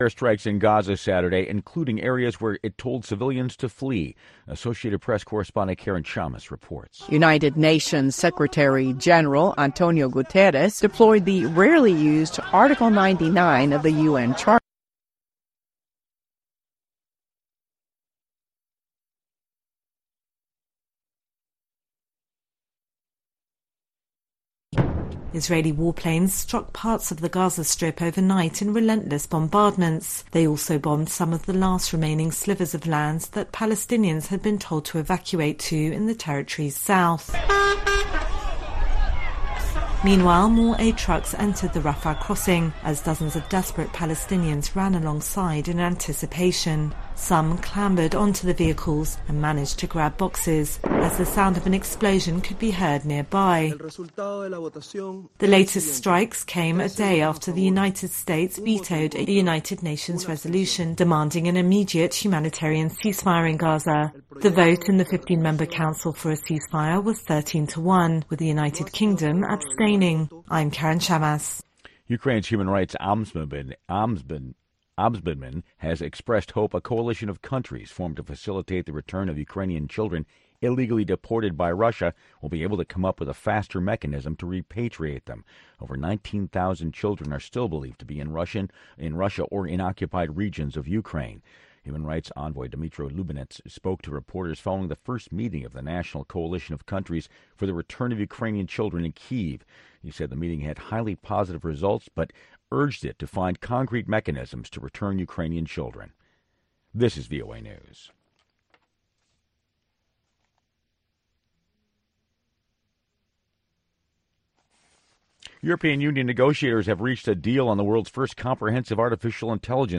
Airstrikes in Gaza Saturday, including areas where it told civilians to flee. Associated Press correspondent Karen Chamas reports. United Nations Secretary General Antonio Guterres deployed the rarely used Article 99 of the UN Charter. Israeli warplanes struck parts of the Gaza Strip overnight in relentless bombardments. They also bombed some of the last remaining slivers of land that Palestinians had been told to evacuate to in the territory's south. Meanwhile, more aid trucks entered the Rafah crossing as dozens of desperate Palestinians ran alongside in anticipation. Some clambered onto the vehicles and managed to grab boxes as the sound of an explosion could be heard nearby. The latest strikes came a day after the United States vetoed a United Nations resolution demanding an immediate humanitarian ceasefire in Gaza. The vote in the 15-member Council for a ceasefire was 13-1, with the United Kingdom abstaining. I'm Karen Chamas. Ukraine's human rights ombudsman has expressed hope a coalition of countries formed to facilitate the return of Ukrainian children illegally deported by Russia will be able to come up with a faster mechanism to repatriate them. Over 19,000 children are still believed to be in Russia or in occupied regions of Ukraine. Human Rights Envoy Dmytro Lubinets spoke to reporters following the first meeting of the National Coalition of Countries for the Return of Ukrainian Children in Kyiv. He said the meeting had highly positive results, but urged it to find concrete mechanisms to return Ukrainian children. This is VOA News. European Union negotiators have reached a deal on the world's first comprehensive artificial intelligence